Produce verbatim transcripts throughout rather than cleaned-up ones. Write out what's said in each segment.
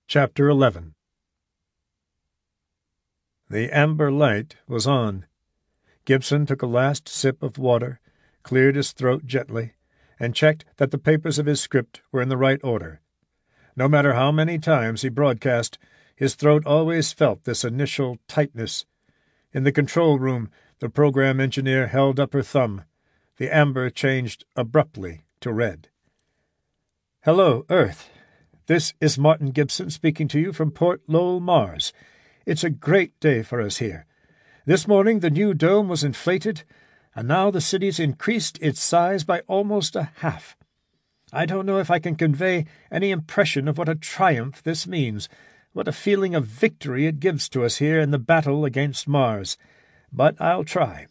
Chapter eleven. The amber light was on. Gibson took a last sip of water, cleared his throat gently, and checked that the papers of his script were in the right order. No matter how many times he broadcast, his throat always felt this initial tightness. In the control room, the program engineer held up her thumb. The amber changed abruptly to red. "Hello, Earth. This is Martin Gibson speaking to you from Port Lowell, Mars. It's a great day for us here. This morning the new dome was inflated, and now the city's increased its size by almost a half. I don't know if I can convey any impression of what a triumph this means, what a feeling of victory it gives to us here in the battle against Mars, but I'll try.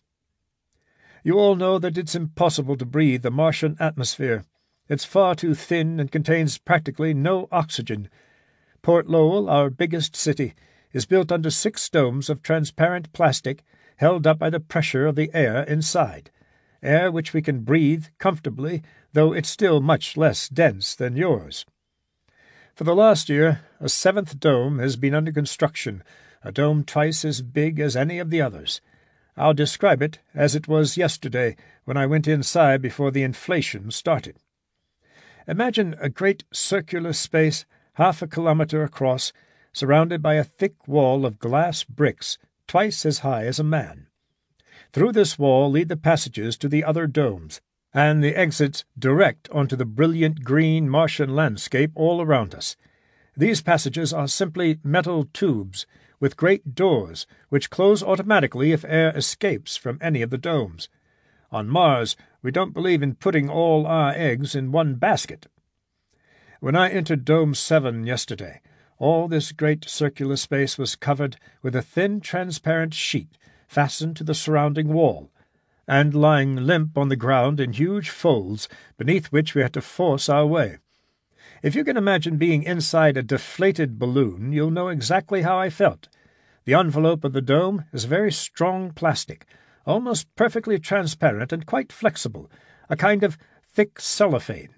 You all know that it's impossible to breathe the Martian atmosphere. It's far too thin and contains practically no oxygen. Port Lowell, our biggest city, is built under six domes of transparent plastic held up by the pressure of the air inside, air which we can breathe comfortably, though it's still much less dense than yours. For the last year, a seventh dome has been under construction, a dome twice as big as any of the others. I'll describe it as it was yesterday when I went inside before the inflation started. Imagine a great circular space half a kilometre across, surrounded by a thick wall of glass bricks twice as high as a man. Through this wall lead the passages to the other domes, and the exits direct onto the brilliant green Martian landscape all around us. These passages are simply metal tubes with great doors which close automatically if air escapes from any of the domes. On Mars, we don't believe in putting all our eggs in one basket. When I entered Dome seven yesterday, all this great circular space was covered with a thin transparent sheet fastened to the surrounding wall, and lying limp on the ground in huge folds beneath which we had to force our way. If you can imagine being inside a deflated balloon, you'll know exactly how I felt. The envelope of the dome is very strong plastic, almost perfectly transparent and quite flexible, a kind of thick cellophane.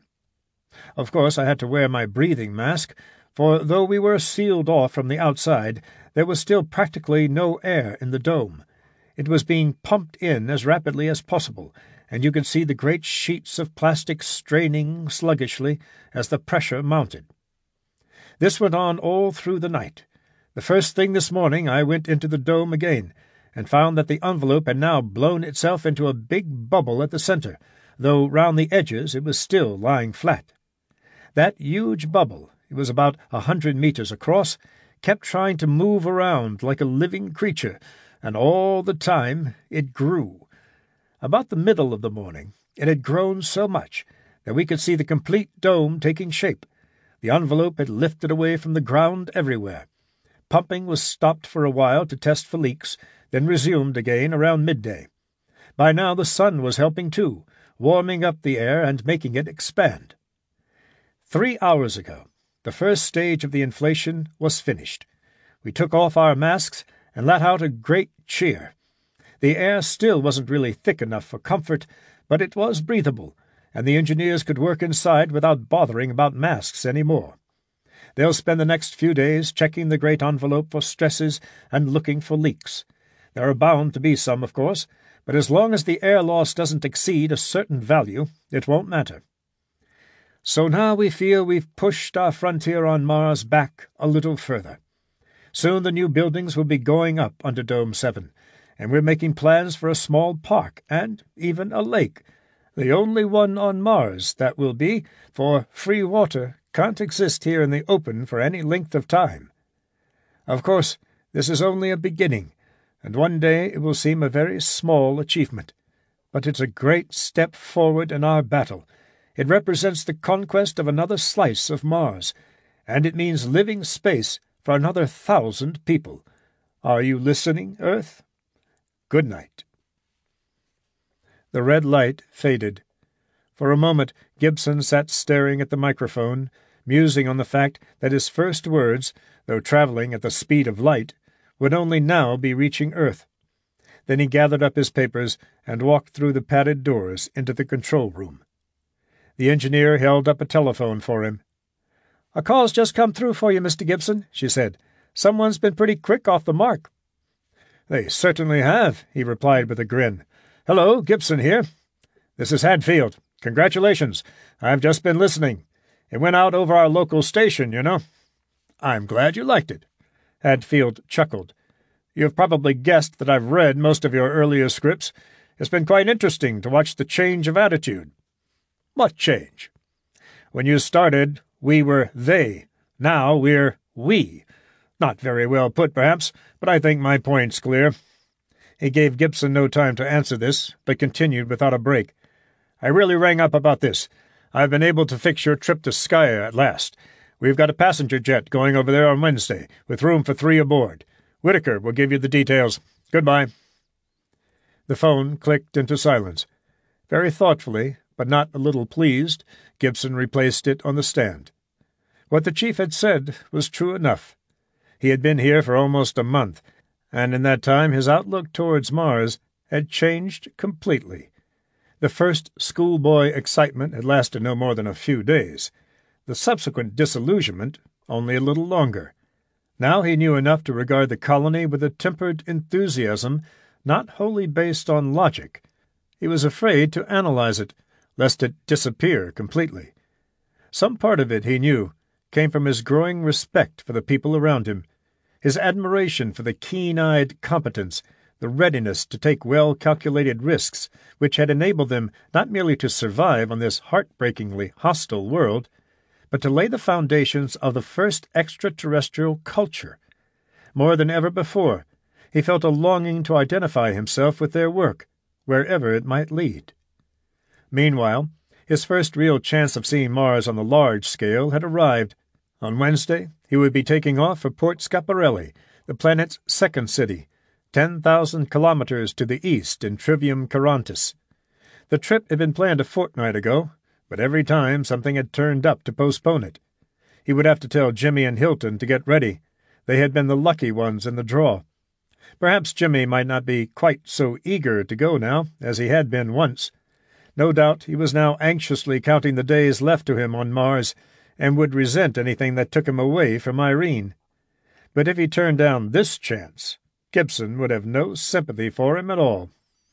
Of course, I had to wear my breathing mask, for though we were sealed off from the outside, there was still practically no air in the dome. It was being pumped in as rapidly as possible, and you could see the great sheets of plastic straining sluggishly as the pressure mounted. This went on all through the night. The first thing this morning I went into the dome again, and found that the envelope had now blown itself into a big bubble at the center, though round the edges it was still lying flat. That huge bubble, it was about a hundred meters across, kept trying to move around like a living creature, and all the time it grew. About the middle of the morning it had grown so much that we could see the complete dome taking shape. The envelope had lifted away from the ground everywhere. Pumping was stopped for a while to test for leaks, then resumed again around midday. By now the sun was helping too, warming up the air and making it expand. Three hours ago, the first stage of the inflation was finished. We took off our masks and let out a great cheer. The air still wasn't really thick enough for comfort, but it was breathable, and the engineers could work inside without bothering about masks any more. They'll spend the next few days checking the great envelope for stresses and looking for leaks. There are bound to be some, of course, but as long as the air loss doesn't exceed a certain value, it won't matter. So now we feel we've pushed our frontier on Mars back a little further. Soon the new buildings will be going up under Dome seven, and we're making plans for a small park and even a lake, the only one on Mars that will be, for free water can't exist here in the open for any length of time. Of course, this is only a beginning, and one day it will seem a very small achievement. But it's a great step forward in our battle. It represents the conquest of another slice of Mars, and it means living space for another thousand people. Are you listening, Earth? Good night. The red light faded. For a moment Gibson sat staring at the microphone, musing on the fact that his first words, though travelling at the speed of light, would only now be reaching Earth. Then he gathered up his papers and walked through the padded doors into the control room. The engineer held up a telephone for him. "A call's just come through for you, Mister Gibson," she said. "Someone's been pretty quick off the mark." "They certainly have," he replied with a grin. "Hello, Gibson here. This is Hadfield. Congratulations. I've just been listening. It went out over our local station, you know." "I'm glad you liked it." Hadfield chuckled. "You've probably guessed that I've read most of your earlier scripts. It's been quite interesting to watch the change of attitude." "What change?" "When you started, we were they. Now we're we. Not very well put, perhaps, but I think my point's clear." He gave Gibson no time to answer this, but continued without a break. "I really rang up about this. I've been able to fix your trip to Skya at last. We've got a passenger jet going over there on Wednesday, with room for three aboard. Whitaker will give you the details. Goodbye." The phone clicked into silence. Very thoughtfully, but not a little pleased, Gibson replaced it on the stand. What the chief had said was true enough. He had been here for almost a month, and in that time his outlook towards Mars had changed completely. The first schoolboy excitement had lasted no more than a few days. The subsequent disillusionment only a little longer. Now he knew enough to regard the colony with a tempered enthusiasm not wholly based on logic. He was afraid to analyze it, lest it disappear completely. Some part of it, he knew, came from his growing respect for the people around him, his admiration for the keen-eyed competence, the readiness to take well-calculated risks, which had enabled them not merely to survive on this heartbreakingly hostile world, but to lay the foundations of the first extraterrestrial culture. More than ever before, he felt a longing to identify himself with their work, wherever it might lead. Meanwhile, his first real chance of seeing Mars on the large scale had arrived. On Wednesday, he would be taking off for Port Scaparelli, the planet's second city, ten thousand kilometers to the east in Trivium Charontis. The trip had been planned a fortnight ago, but every time something had turned up to postpone it. He would have to tell Jimmy and Hilton to get ready. They had been the lucky ones in the draw. Perhaps Jimmy might not be quite so eager to go now as he had been once. No doubt he was now anxiously counting the days left to him on Mars, and would resent anything that took him away from Irene. But if he turned down this chance, Gibson would have no sympathy for him at all.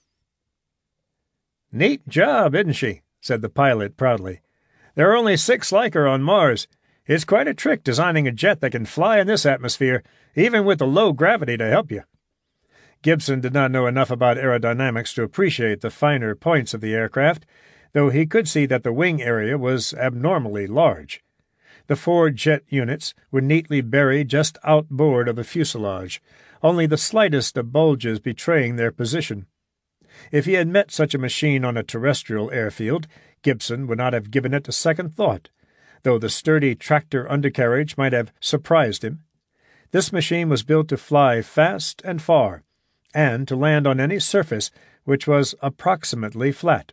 "Neat job, isn't she?" said the pilot proudly. "There are only six like her on Mars. It's quite a trick designing a jet that can fly in this atmosphere, even with the low gravity to help you." Gibson did not know enough about aerodynamics to appreciate the finer points of the aircraft, though he could see that the wing area was abnormally large. The four jet units were neatly buried just outboard of the fuselage, only the slightest of bulges betraying their position. If he had met such a machine on a terrestrial airfield, Gibson would not have given it a second thought, though the sturdy tractor undercarriage might have surprised him. This machine was built to fly fast and far, and to land on any surface which was approximately flat.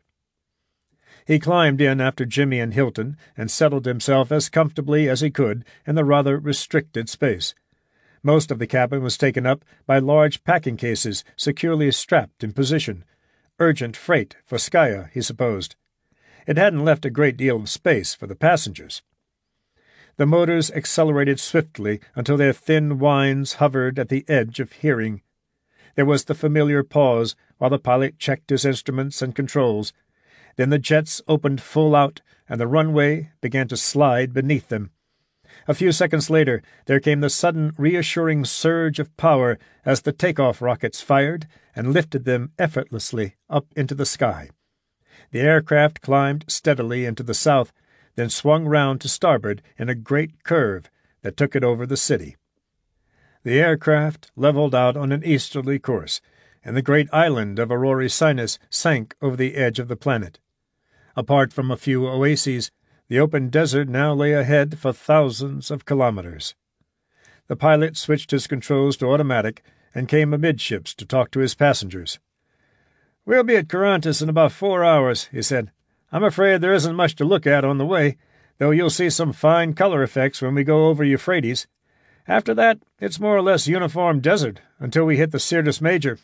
He climbed in after Jimmy and Hilton and settled himself as comfortably as he could in the rather restricted space. Most of the cabin was taken up by large packing cases securely strapped in position. Urgent freight for Skya, he supposed. It hadn't left a great deal of space for the passengers. The motors accelerated swiftly until their thin whines hovered at the edge of hearing. There was the familiar pause while the pilot checked his instruments and controls. Then the jets opened full out, and the runway began to slide beneath them. A few seconds later, there came the sudden reassuring surge of power as the takeoff rockets fired and lifted them effortlessly up into the sky. The aircraft climbed steadily into the south, then swung round to starboard in a great curve that took it over the city. The aircraft leveled out on an easterly course, and the great island of Aurora Sinus sank over the edge of the planet. Apart from a few oases, the open desert now lay ahead for thousands of kilometers. The pilot switched his controls to automatic and came amidships to talk to his passengers. "We'll be at Charontis in about four hours," he said. "I'm afraid there isn't much to look at on the way, though you'll see some fine color effects when we go over Euphrates. After that, it's more or less uniform desert until we hit the Syrtis Major."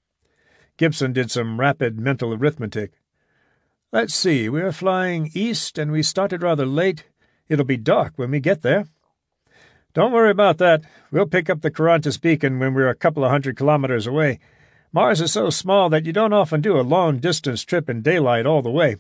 Gibson did some rapid mental arithmetic. "Let's see, we are flying east, and we started rather late. It'll be dark when we get there." "Don't worry about that. We'll pick up the Carantis beacon when we're a couple of hundred kilometers away. Mars is so small that you don't often do a long-distance trip in daylight all the way."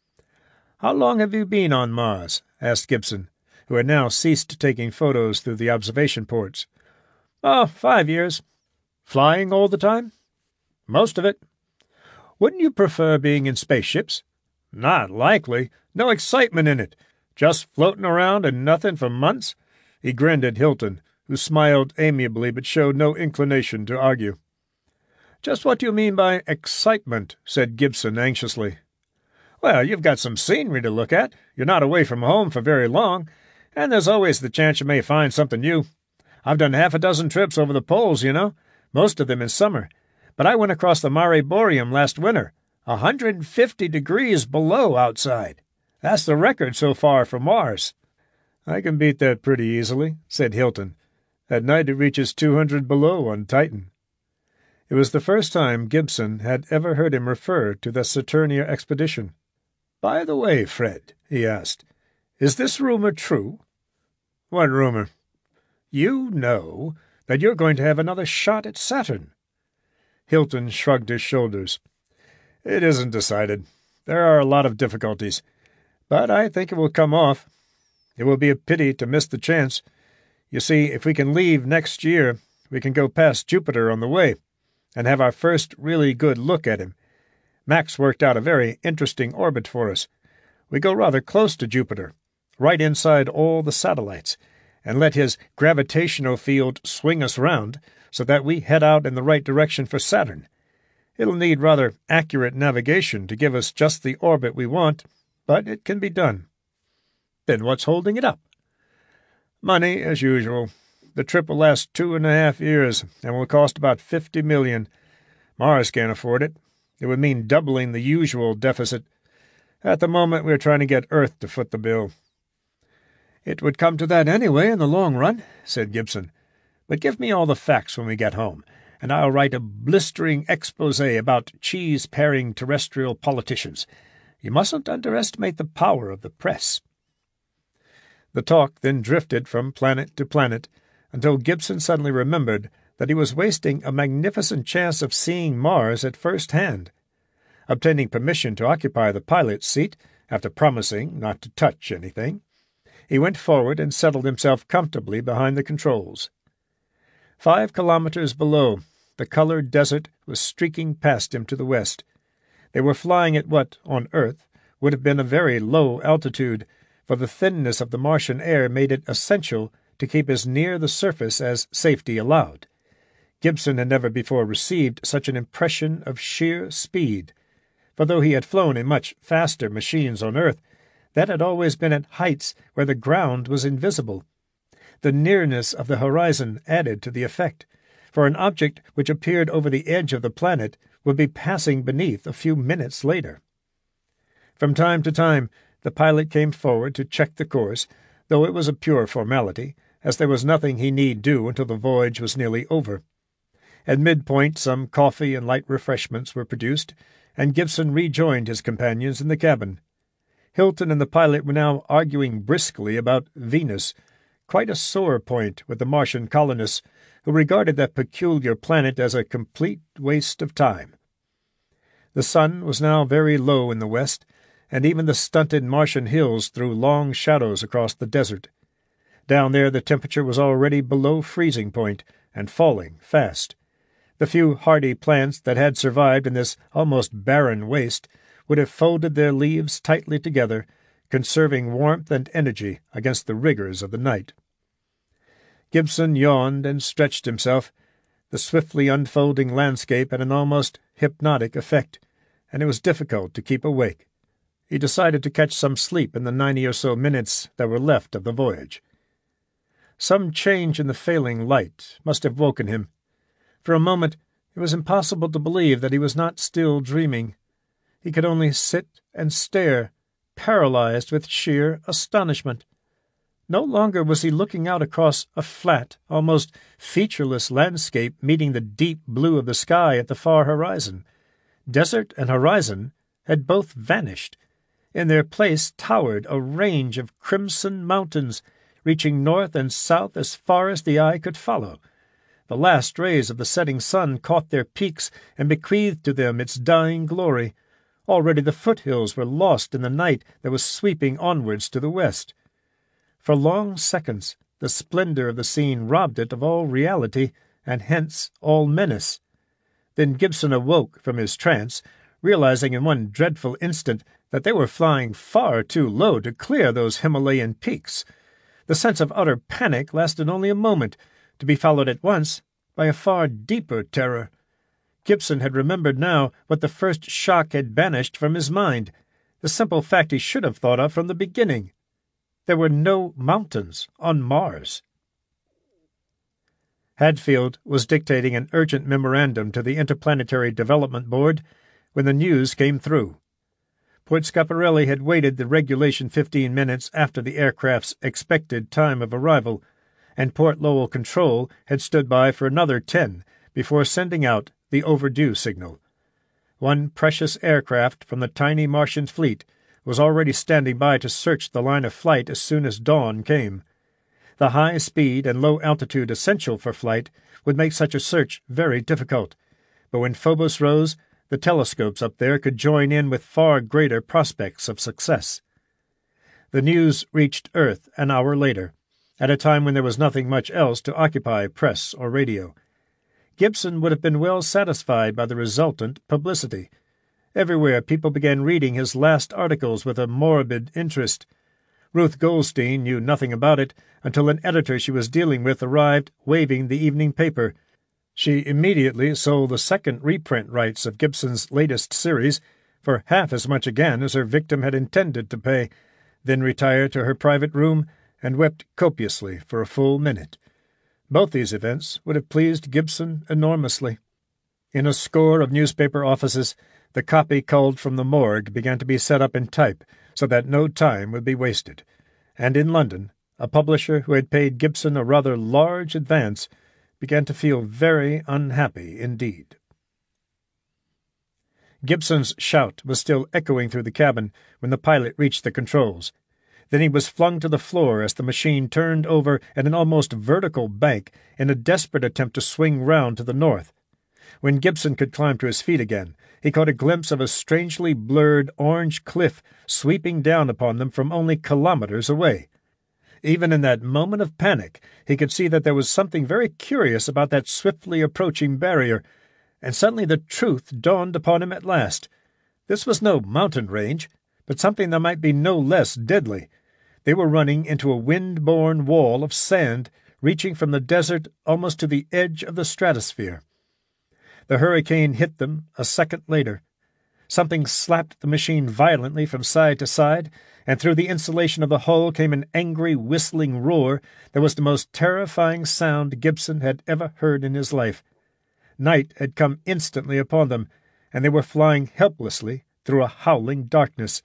"How long have you been on Mars?" asked Gibson, who had now ceased taking photos through the observation ports. "Oh, five years." "Flying all the time?" "Most of it." "Wouldn't you prefer being in spaceships?" "Not likely. No excitement in it. Just floating around and nothing for months." He grinned at Hilton, who smiled amiably but showed no inclination to argue. "Just what do you mean by excitement?" said Gibson anxiously. "Well, you've got some scenery to look at. You're not away from home for very long, and there's always the chance you may find something new. I've done half a dozen trips over the poles, you know, most of them in summer, but I went across the Mare Boreum last winter, a hundred and fifty degrees below outside. That's the record so far for Mars." "I can beat that pretty easily," said Hilton. "At night it reaches two hundred below on Titan." It was the first time Gibson had ever heard him refer to the Saturnia expedition. "By the way, Fred," he asked, "is this rumor true?" "What rumor?" "You know that you're going to have another shot at Saturn." Hilton shrugged his shoulders. "It isn't decided. There are a lot of difficulties, but I think it will come off. It will be a pity to miss the chance. You see, if we can leave next year, we can go past Jupiter on the way, and have our first really good look at him. Max worked out a very interesting orbit for us. We go rather close to Jupiter, right inside all the satellites, and let his gravitational field swing us round so that we head out in the right direction for Saturn. It'll need rather accurate navigation to give us just the orbit we want, but it can be done." "Then what's holding it up?" "Money, as usual. The trip will last two and a half years and will cost about fifty million. Mars can't afford it. It would mean doubling the usual deficit. At the moment, we're trying to get Earth to foot the bill." "It would come to that anyway in the long run," said Gibson. "But give me all the facts when we get home, and I'll write a blistering exposé about cheese-paring terrestrial politicians. You mustn't underestimate the power of the press." The talk then drifted from planet to planet, until Gibson suddenly remembered that he was wasting a magnificent chance of seeing Mars at first hand. Obtaining permission to occupy the pilot's seat, after promising not to touch anything, he went forward and settled himself comfortably behind the controls. Five kilometers below, the colored desert was streaking past him to the west. They were flying at what, on Earth, would have been a very low altitude, for the thinness of the Martian air made it essential to keep as near the surface as safety allowed. Gibson had never before received such an impression of sheer speed, for though he had flown in much faster machines on Earth, that had always been at heights where the ground was invisible. The nearness of the horizon added to the effect, for an object which appeared over the edge of the planet would be passing beneath a few minutes later. From time to time, the pilot came forward to check the course, though it was a pure formality, as there was nothing he need do until the voyage was nearly over. At midpoint some coffee and light refreshments were produced, and Gibson rejoined his companions in the cabin. Hilton and the pilot were now arguing briskly about Venus, quite a sore point with the Martian colonists, who regarded that peculiar planet as a complete waste of time. The sun was now very low in the west, and even the stunted Martian hills threw long shadows across the desert. Down there the temperature was already below freezing point, and falling fast. The few hardy plants that had survived in this almost barren waste would have folded their leaves tightly together, conserving warmth and energy against the rigors of the night. Gibson yawned and stretched himself. The swiftly unfolding landscape had an almost hypnotic effect, and it was difficult to keep awake. He decided to catch some sleep in the ninety or so minutes that were left of the voyage. Some change in the failing light must have woken him. For a moment it was impossible to believe that he was not still dreaming. He could only sit and stare, paralyzed with sheer astonishment. No longer was he looking out across a flat, almost featureless landscape meeting the deep blue of the sky at the far horizon. Desert and horizon had both vanished. In their place towered a range of crimson mountains, reaching north and south as far as the eye could follow. The last rays of the setting sun caught their peaks and bequeathed to them its dying glory. Already the foothills were lost in the night that was sweeping onwards to the west. For long seconds the splendor of the scene robbed it of all reality, and hence all menace. Then Gibson awoke from his trance, realizing in one dreadful instant that they were flying far too low to clear those Himalayan peaks. The sense of utter panic lasted only a moment, to be followed at once by a far deeper terror. Gibson had remembered now what the first shock had banished from his mind, the simple fact he should have thought of from the beginning. There were no mountains on Mars. Hadfield was dictating an urgent memorandum to the Interplanetary Development Board when the news came through. Port Schiaparelli had waited the regulation fifteen minutes after the aircraft's expected time of arrival, and Port Lowell Control had stood by for another ten before sending out the overdue signal. One precious aircraft from the tiny Martian fleet was already standing by to search the line of flight as soon as dawn came. The high speed and low altitude essential for flight would make such a search very difficult, but when Phobos rose, the telescopes up there could join in with far greater prospects of success. The news reached Earth an hour later, at a time when there was nothing much else to occupy press or radio. Gibson would have been well satisfied by the resultant publicity. Everywhere people began reading his last articles with a morbid interest. Ruth Goldstein knew nothing about it until an editor she was dealing with arrived waving the evening paper. She immediately sold the second reprint rights of Gibson's latest series for half as much again as her victim had intended to pay, then retired to her private room and wept copiously for a full minute. Both these events would have pleased Gibson enormously. In a score of newspaper offices, the copy culled from the morgue began to be set up in type so that no time would be wasted, and in London, a publisher who had paid Gibson a rather large advance began to feel very unhappy indeed. Gibson's shout was still echoing through the cabin when the pilot reached the controls. Then he was flung to the floor as the machine turned over at an almost vertical bank in a desperate attempt to swing round to the north. When Gibson could climb to his feet again, he caught a glimpse of a strangely blurred orange cliff sweeping down upon them from only kilometers away. Even in that moment of panic, he could see that there was something very curious about that swiftly approaching barrier, and suddenly the truth dawned upon him at last. This was no mountain range, but something that might be no less deadly. They were running into a wind-borne wall of sand reaching from the desert almost to the edge of the stratosphere. The hurricane hit them a second later. Something slapped the machine violently from side to side, and through the insulation of the hull came an angry, whistling roar that was the most terrifying sound Gibson had ever heard in his life. Night had come instantly upon them, and they were flying helplessly through a howling darkness.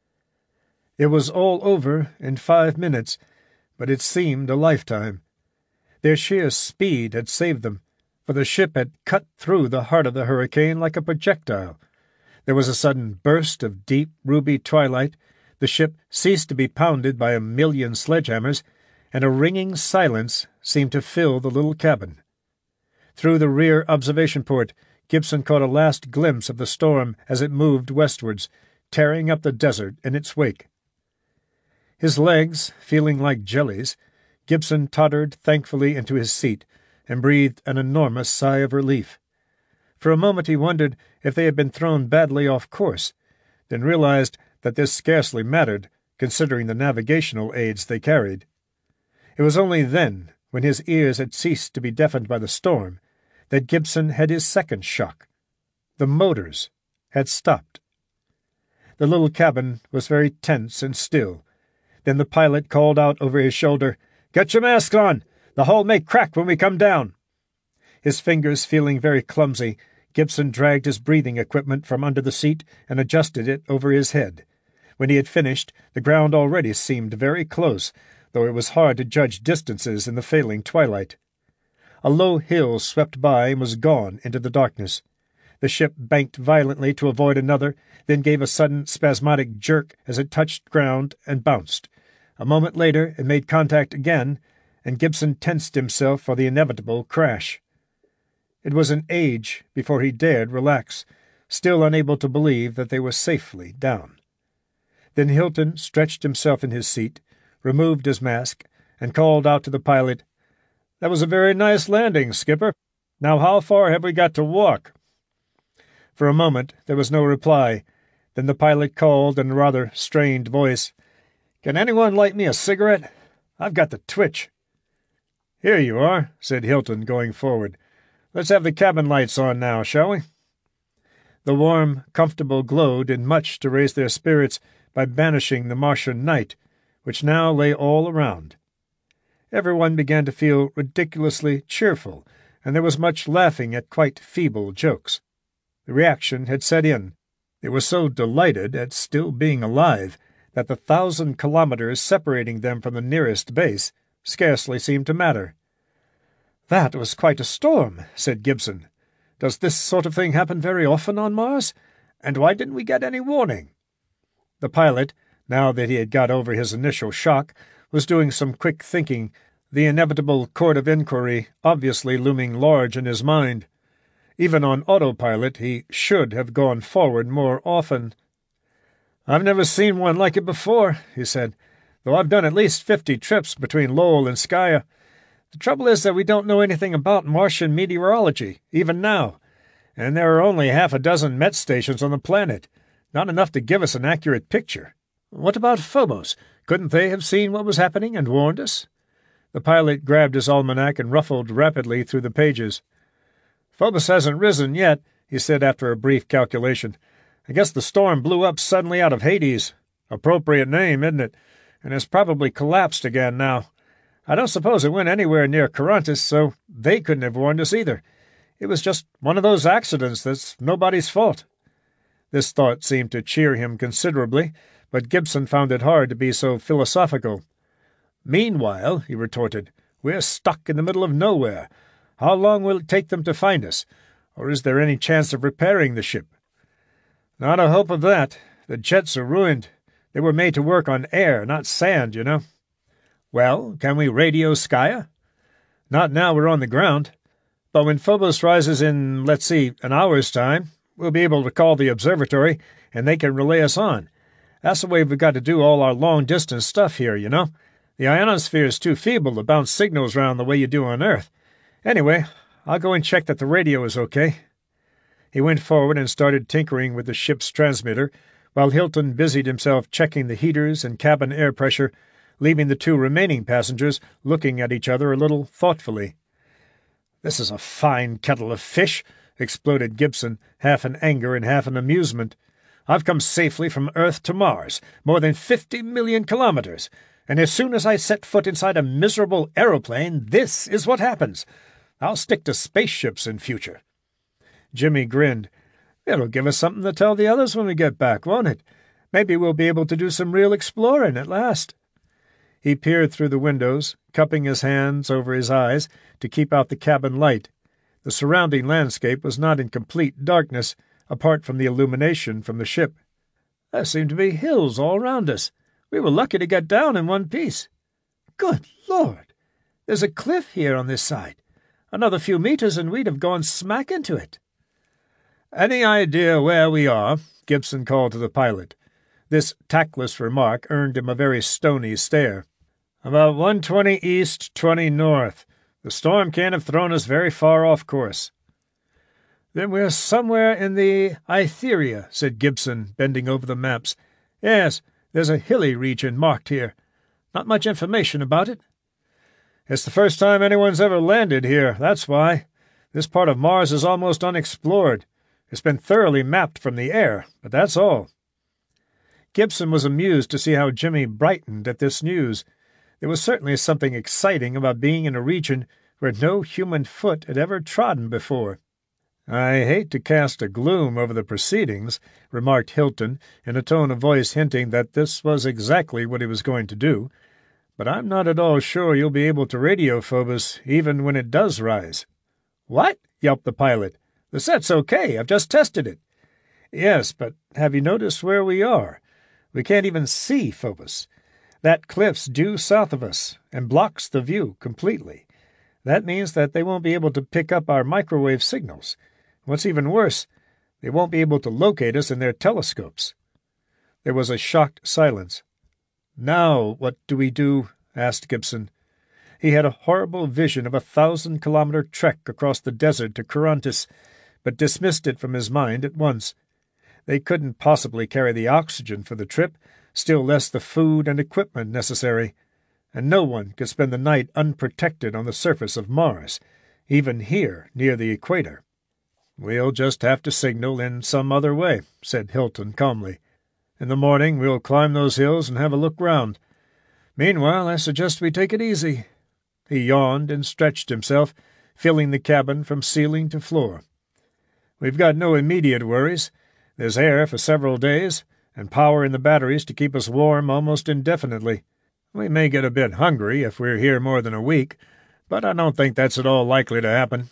It was all over in five minutes, but it seemed a lifetime. Their sheer speed had saved them, for the ship had cut through the heart of the hurricane like a projectile. There was a sudden burst of deep ruby twilight, the ship ceased to be pounded by a million sledgehammers, and a ringing silence seemed to fill the little cabin. Through the rear observation port, Gibson caught a last glimpse of the storm as it moved westwards, tearing up the desert in its wake. His legs feeling like jellies, Gibson tottered thankfully into his seat and breathed an enormous sigh of relief. For a moment he wondered if they had been thrown badly off course, then realized that this scarcely mattered, considering the navigational aids they carried. It was only then, when his ears had ceased to be deafened by the storm, that Gibson had his second shock. The motors had stopped. The little cabin was very tense and still. Then the pilot called out over his shoulder, "Get your mask on! The hull may crack when we come down!" His fingers feeling very clumsy, Gibson dragged his breathing equipment from under the seat and adjusted it over his head. When he had finished, the ground already seemed very close, though it was hard to judge distances in the failing twilight. A low hill swept by and was gone into the darkness. The ship banked violently to avoid another, then gave a sudden spasmodic jerk as it touched ground and bounced. A moment later it made contact again, and Gibson tensed himself for the inevitable crash. It was an age before he dared relax, still unable to believe that they were safely down. Then Hilton stretched himself in his seat, removed his mask, and called out to the pilot, "That was a very nice landing, Skipper. Now how far have we got to walk?" For a moment there was no reply. Then the pilot called in a rather strained voice, "Can anyone light me a cigarette? I've got the twitch." "Here you are," said Hilton, going forward. "Let's have the cabin lights on now, shall we?" The warm, comfortable glow did much to raise their spirits by banishing the Martian night, which now lay all around. Everyone began to feel ridiculously cheerful, and there was much laughing at quite feeble jokes. The reaction had set in. They were so delighted at still being alive that the thousand kilometers separating them from the nearest base scarcely seemed to matter. "That was quite a storm," said Gibson. "Does this sort of thing happen very often on Mars? And why didn't we get any warning?" The pilot, now that he had got over his initial shock, was doing some quick thinking, the inevitable court of inquiry obviously looming large in his mind. Even on autopilot he should have gone forward more often. "I've never seen one like it before," he said, "though I've done at least fifty trips between Lowell and Skya. The trouble is that we don't know anything about Martian meteorology, even now, and there are only half a dozen Met stations on the planet, not enough to give us an accurate picture. What about Phobos? Couldn't they have seen what was happening and warned us?" The pilot grabbed his almanac and ruffled rapidly through the pages. "Phobos hasn't risen yet," he said after a brief calculation. "I guess the storm blew up suddenly out of Hades. Appropriate name, isn't it? And has probably collapsed again now. I don't suppose it went anywhere near Carontis, so they couldn't have warned us either. It was just one of those accidents that's nobody's fault." This thought seemed to cheer him considerably, but Gibson found it hard to be so philosophical. "Meanwhile," he retorted, "we're stuck in the middle of nowhere. How long will it take them to find us? Or is there any chance of repairing the ship?" "Not a hope of that. The jets are ruined. They were made to work on air, not sand, you know." "Well, can we radio Skya?" "Not now we're on the ground. But when Phobos rises in, let's see, an hour's time, we'll be able to call the observatory, and they can relay us on. That's the way we've got to do all our long-distance stuff here, you know. The ionosphere is too feeble to bounce signals round the way you do on Earth. Anyway, I'll go and check that the radio is okay." He went forward and started tinkering with the ship's transmitter, while Hilton busied himself checking the heaters and cabin air pressure, leaving the two remaining passengers looking at each other a little thoughtfully. "This is a fine kettle of fish," exploded Gibson, half in anger and half in amusement. "I've come safely from Earth to Mars, more than fifty million kilometers, and as soon as I set foot inside a miserable aeroplane, this is what happens. I'll stick to spaceships in future." Jimmy grinned. "It'll give us something to tell the others when we get back, won't it? Maybe we'll be able to do some real exploring at last." He peered through the windows, cupping his hands over his eyes to keep out the cabin light. The surrounding landscape was not in complete darkness, apart from the illumination from the ship. "There seem to be hills all round us. We were lucky to get down in one piece. Good Lord! There's a cliff here on this side. Another few meters and we'd have gone smack into it." "Any idea where we are?" Gibson called to the pilot. This tactless remark earned him a very stony stare. "About one twenty east, twenty north. The storm can't have thrown us very far off course." "Then we're somewhere in the Etheria," said Gibson, bending over the maps. "Yes, there's a hilly region marked here. Not much information about it." "It's the first time anyone's ever landed here, that's why. This part of Mars is almost unexplored. It's been thoroughly mapped from the air, but that's all." Gibson was amused to see how Jimmy brightened at this news. There was certainly something exciting about being in a region where no human foot had ever trodden before. "I hate to cast a gloom over the proceedings," remarked Hilton, in a tone of voice hinting that this was exactly what he was going to do, "but I'm not at all sure you'll be able to radio Phobos even when it does rise." "What?" yelped the pilot. The set's okay. I've just tested it. Yes, but have you noticed where we are? We can't even see Phobos. That cliff's due south of us and blocks the view completely. That means that they won't be able to pick up our microwave signals. What's even worse, they won't be able to locate us in their telescopes." There was a shocked silence. "Now what do we do?" asked Gibson. He had a horrible vision of a thousand-kilometer trek across the desert to Carontis, but dismissed it from his mind at once. They couldn't possibly carry the oxygen for the trip, still less the food and equipment necessary, and no one could spend the night unprotected on the surface of Mars, even here near the equator. "We'll just have to signal in some other way," said Hilton calmly. "In the morning we'll climb those hills and have a look round. Meanwhile, I suggest we take it easy." He yawned and stretched himself, filling the cabin from ceiling to floor. "We've got no immediate worries. There's air for several days, and power in the batteries to keep us warm almost indefinitely. We may get a bit hungry if we're here more than a week, but I don't think that's at all likely to happen."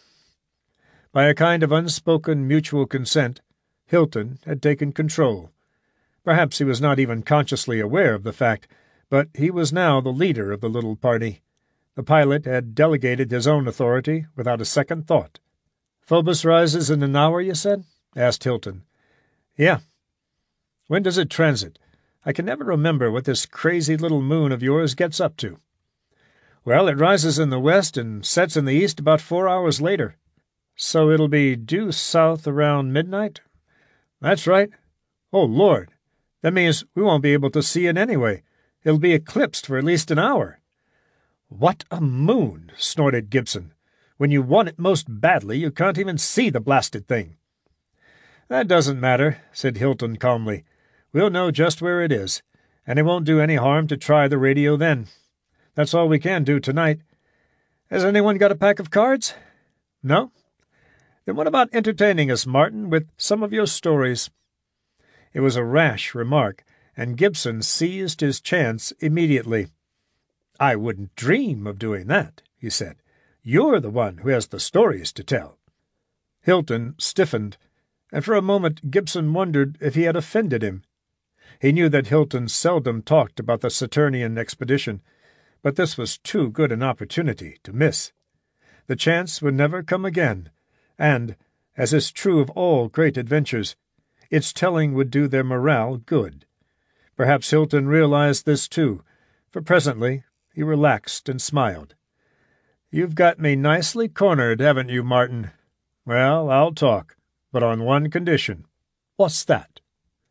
By a kind of unspoken mutual consent, Hilton had taken control. Perhaps he was not even consciously aware of the fact, but he was now the leader of the little party. The pilot had delegated his own authority without a second thought. "Phobos rises in an hour, you said?" asked Hilton. "Yeah." "When does it transit? I can never remember what this crazy little moon of yours gets up to." "Well, it rises in the west and sets in the east about four hours later. So it'll be due south around midnight?" "That's right." "Oh, Lord! That means we won't be able to see it anyway. It'll be eclipsed for at least an hour." "What a moon!" snorted Gibson. "When you want it most badly, you can't even see the blasted thing." "That doesn't matter," said Hilton calmly. "We'll know just where it is, and it won't do any harm to try the radio then. That's all we can do tonight. Has anyone got a pack of cards? No? Then what about entertaining us, Martin, with some of your stories?" It was a rash remark, and Gibson seized his chance immediately. "I wouldn't dream of doing that," he said. "You're the one who has the stories to tell." Hilton stiffened, and for a moment Gibson wondered if he had offended him. He knew that Hilton seldom talked about the Saturnian expedition, but this was too good an opportunity to miss. The chance would never come again, and, as is true of all great adventures, its telling would do their morale good. Perhaps Hilton realized this too, for presently he relaxed and smiled. "You've got me nicely cornered, haven't you, Martin? Well, I'll talk, but on one condition." "What's that?"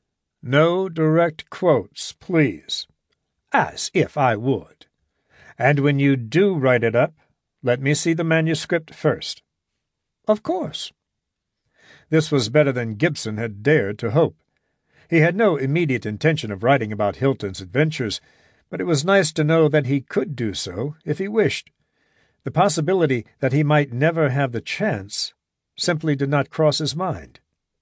"No direct quotes, please." "As if I would." "And when you do write it up, let me see the manuscript first." "Of course." This was better than Gibson had dared to hope. He had no immediate intention of writing about Hilton's adventures, but it was nice to know that he could do so if he wished. The possibility that he might never have the chance simply did not cross his mind.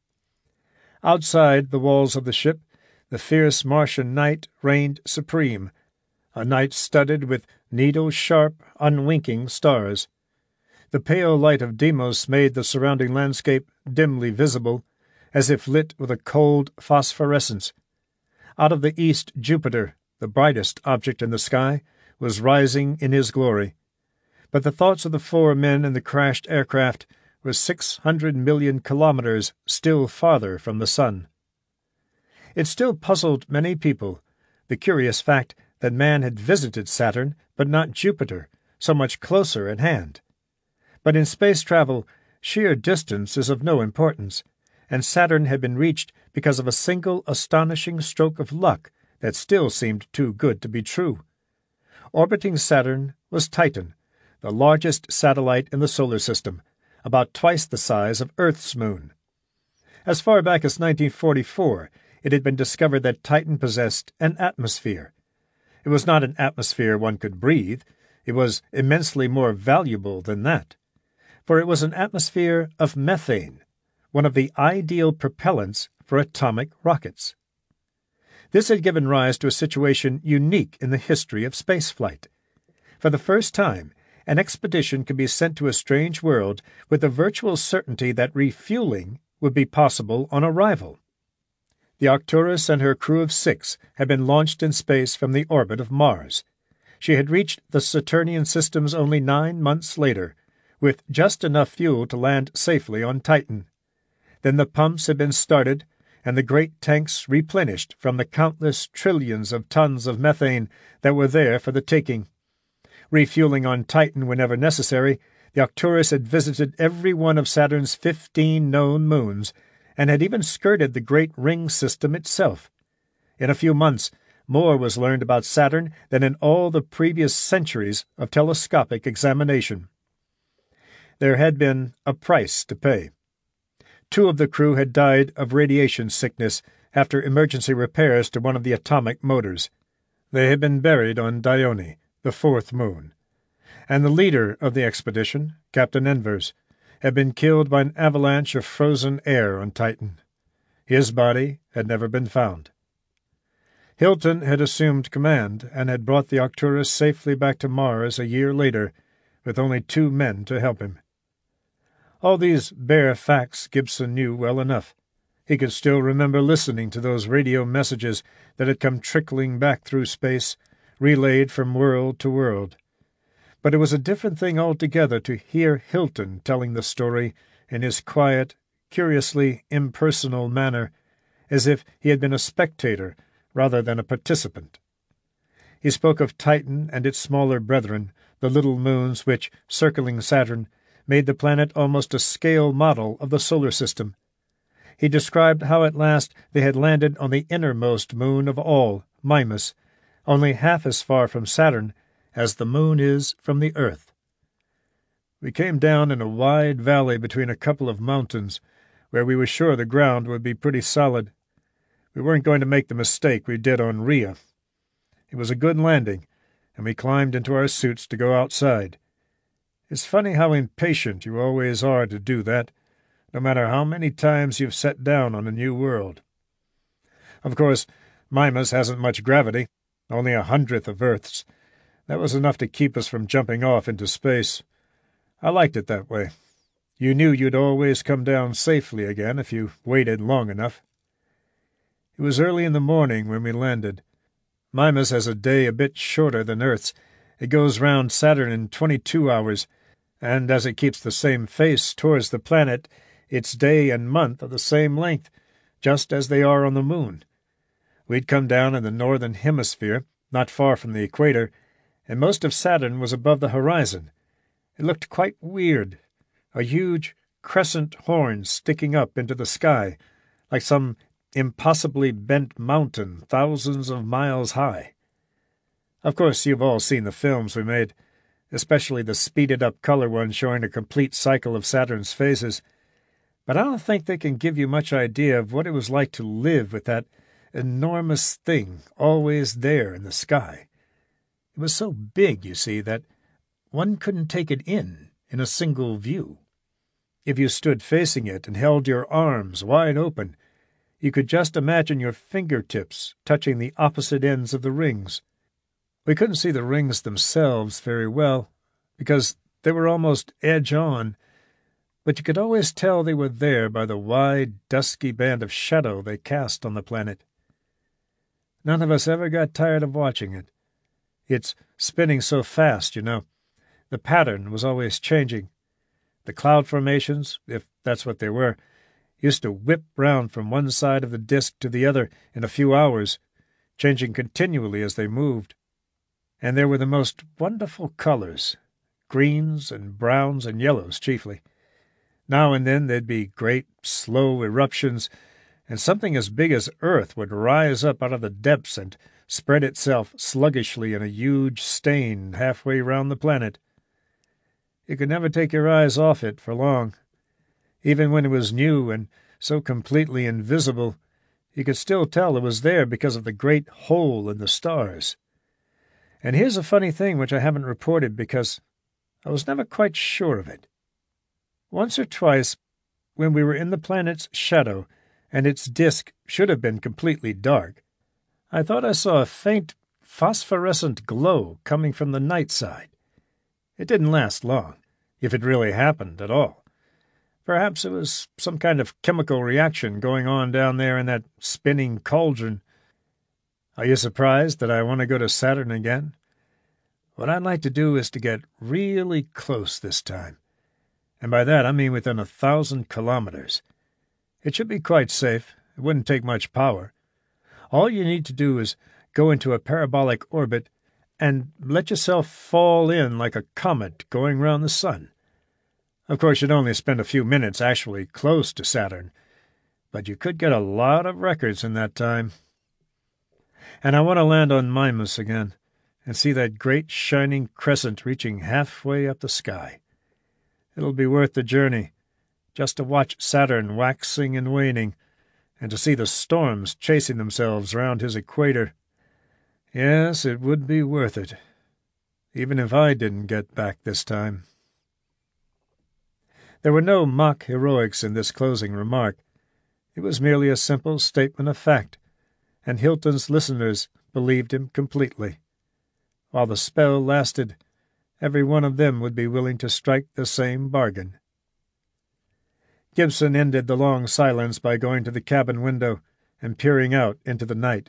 Outside the walls of the ship, the fierce Martian night reigned supreme, a night studded with needle-sharp, unwinking stars. The pale light of Deimos made the surrounding landscape dimly visible, as if lit with a cold phosphorescence. Out of the east Jupiter, the brightest object in the sky, was rising in his glory. But the thoughts of the four men in the crashed aircraft were six hundred million kilometers still farther from the sun. It still puzzled many people, the curious fact that man had visited Saturn but not Jupiter, so much closer at hand. But in space travel, sheer distance is of no importance, and Saturn had been reached because of a single astonishing stroke of luck that still seemed too good to be true. Orbiting Saturn was Titan, the largest satellite in the solar system, about twice the size of Earth's moon. As far back as nineteen forty-four, it had been discovered that Titan possessed an atmosphere. It was not an atmosphere one could breathe. It was immensely more valuable than that, for it was an atmosphere of methane, one of the ideal propellants for atomic rockets. This had given rise to a situation unique in the history of spaceflight. For the first time, an expedition could be sent to a strange world with the virtual certainty that refueling would be possible on arrival. The Arcturus and her crew of six had been launched in space from the orbit of Mars. She had reached the Saturnian systems only nine months later, with just enough fuel to land safely on Titan. Then the pumps had been started, and the great tanks replenished from the countless trillions of tons of methane that were there for the taking. Refueling on Titan whenever necessary, the Arcturus had visited every one of Saturn's fifteen known moons, and had even skirted the great ring system itself. In a few months, more was learned about Saturn than in all the previous centuries of telescopic examination. There had been a price to pay. Two of the crew had died of radiation sickness after emergency repairs to one of the atomic motors. They had been buried on Dione, the fourth moon. And the leader of the expedition, Captain Envers, had been killed by an avalanche of frozen air on Titan. His body had never been found. Hilton had assumed command and had brought the Arcturus safely back to Mars a year later, with only two men to help him. All these bare facts Gibson knew well enough. He could still remember listening to those radio messages that had come trickling back through space, relayed from world to world. But it was a different thing altogether to hear Hilton telling the story in his quiet, curiously impersonal manner, as if he had been a spectator rather than a participant. He spoke of Titan and its smaller brethren, the little moons which, circling Saturn, made the planet almost a scale model of the solar system. He described how at last they had landed on the innermost moon of all, Mimas, only half as far from Saturn as the moon is from the earth. We came down in a wide valley between a couple of mountains, where we were sure the ground would be pretty solid. We weren't going to make the mistake we did on Rhea. It was a good landing, and we climbed into our suits to go outside. It's funny how impatient you always are to do that, no matter how many times you've set down on a new world. Of course, Mimas hasn't much gravity, only a hundredth of Earth's. That was enough to keep us from jumping off into space. I liked it that way. You knew you'd always come down safely again if you waited long enough. It was early in the morning when we landed. Mimas has a day a bit shorter than Earth's. It goes round Saturn in twenty-two hours, and as it keeps the same face towards the planet, its day and month are the same length, just as they are on the moon. We'd come down in the northern hemisphere, not far from the equator, and most of Saturn was above the horizon. It looked quite weird, a huge crescent horn sticking up into the sky, like some impossibly bent mountain thousands of miles high. Of course, you've all seen the films we made, especially the speeded-up color one showing a complete cycle of Saturn's phases, but I don't think they can give you much idea of what it was like to live with that enormous thing always there in the sky. It was so big, you see, that one couldn't take it in in a single view. If you stood facing it and held your arms wide open, you could just imagine your fingertips touching the opposite ends of the rings. We couldn't see the rings themselves very well, because they were almost edge-on, but you could always tell they were there by the wide, dusky band of shadow they cast on the planet. None of us ever got tired of watching it. It's spinning so fast, you know. The pattern was always changing. The cloud formations, if that's what they were, used to whip round from one side of the disk to the other in a few hours, changing continually as they moved. And there were the most wonderful colors, greens and browns and yellows chiefly. Now and then there'd be great, slow eruptions, and something as big as Earth would rise up out of the depths and spread itself sluggishly in a huge stain halfway round the planet. You could never take your eyes off it for long. Even when it was new and so completely invisible, you could still tell it was there because of the great hole in the stars. And here's a funny thing which I haven't reported because I was never quite sure of it. Once or twice, when we were in the planet's shadow and its disk should have been completely dark, I thought I saw a faint phosphorescent glow coming from the night side. It didn't last long, if it really happened at all. Perhaps it was some kind of chemical reaction going on down there in that spinning cauldron. Are you surprised that I want to go to Saturn again? What I'd like to do is to get really close this time. And by that I mean within a thousand kilometers. It should be quite safe. It wouldn't take much power. All you need to do is go into a parabolic orbit and let yourself fall in like a comet going round the sun. Of course, you'd only spend a few minutes actually close to Saturn, but you could get a lot of records in that time. And I want to land on Mimas again and see that great shining crescent reaching halfway up the sky. It'll be worth the journey, just to watch Saturn waxing and waning, and to see the storms chasing themselves round his equator. Yes, it would be worth it, even if I didn't get back this time. There were no mock heroics in this closing remark. It was merely a simple statement of fact, and Hilton's listeners believed him completely. While the spell lasted, every one of them would be willing to strike the same bargain. Gibson ended the long silence by going to the cabin window and peering out into the night.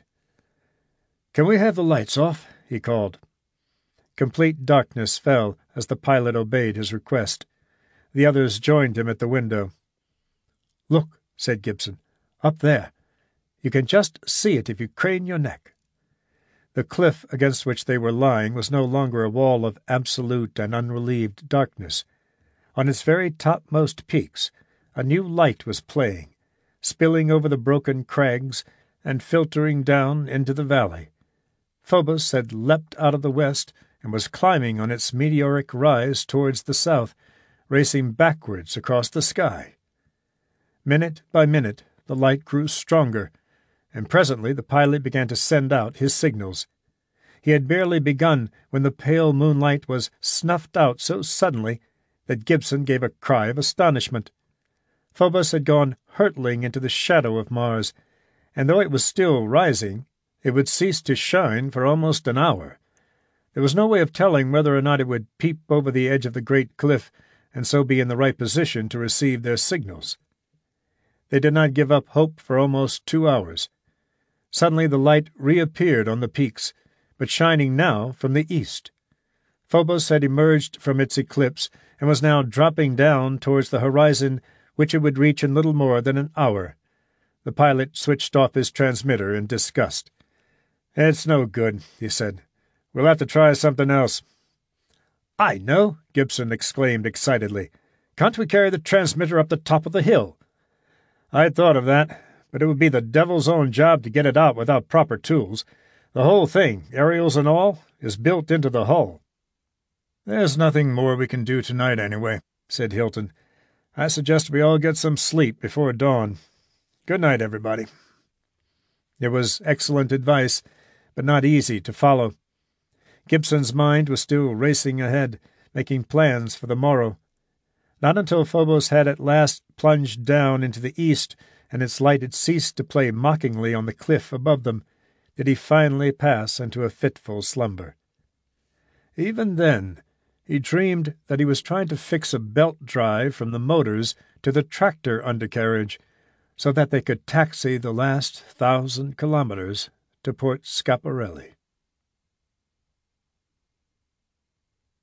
"Can we have the lights off?" he called. Complete darkness fell as the pilot obeyed his request. The others joined him at the window. "Look," said Gibson, "up there. You can just see it if you crane your neck." The cliff against which they were lying was no longer a wall of absolute and unrelieved darkness. On its very topmost peaks a new light was playing, spilling over the broken crags and filtering down into the valley. Phobos had leapt out of the west and was climbing on its meteoric rise towards the south, racing backwards across the sky. Minute by minute the light grew stronger, and presently the pilot began to send out his signals. He had barely begun when the pale moonlight was snuffed out so suddenly that Gibson gave a cry of astonishment. Phobos had gone hurtling into the shadow of Mars, and though it was still rising, it would cease to shine for almost an hour. There was no way of telling whether or not it would peep over the edge of the great cliff and so be in the right position to receive their signals. They did not give up hope for almost two hours. Suddenly the light reappeared on the peaks, but shining now from the east. Phobos had emerged from its eclipse and was now dropping down towards the horizon, which it would reach in little more than an hour. The pilot switched off his transmitter in disgust. "It's no good," he said. "We'll have to try something else." "I know!" Gibson exclaimed excitedly. "Can't we carry the transmitter up the top of the hill?" "I'd thought of that, but it would be the devil's own job to get it out without proper tools. The whole thing, aerials and all, is built into the hull." "There's nothing more we can do tonight anyway," said Hilton. "I suggest we all get some sleep before dawn. Good night, everybody." It was excellent advice, but not easy to follow. Gibson's mind was still racing ahead, making plans for the morrow. Not until Phobos had at last plunged down into the east and its light had ceased to play mockingly on the cliff above them did he finally pass into a fitful slumber. Even then, he dreamed that he was trying to fix a belt drive from the motors to the tractor undercarriage so that they could taxi the last thousand kilometers to Port Scaparelli.